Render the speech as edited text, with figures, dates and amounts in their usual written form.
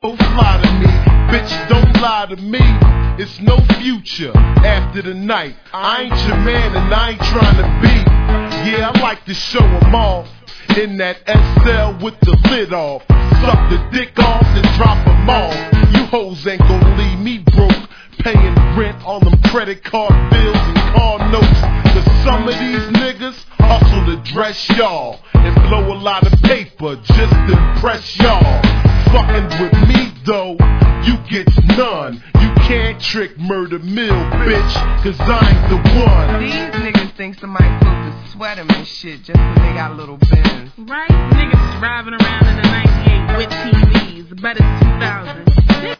Don't fly to me, bitch, don't lie to me. It's no future after the night. I ain't your man and I ain't trying to be. Yeah, I like to show 'em off in that SL with the lid off. Suck the dick off and drop 'em off. You hoes ain't gonna leave me broke, paying rent on them credit card bills and car notes. Cause some of these niggas hustle to dress y'all and blow a lot of paper just to impress y'all. Fucking with me though, you get none. You can't trick Murder Mill, bitch, cause I ain't the one. These niggas think somebody's supposed to sweat them and shit just cause they got little bins. Right? Niggas driving around in a 98 with TVs, but it's 2000.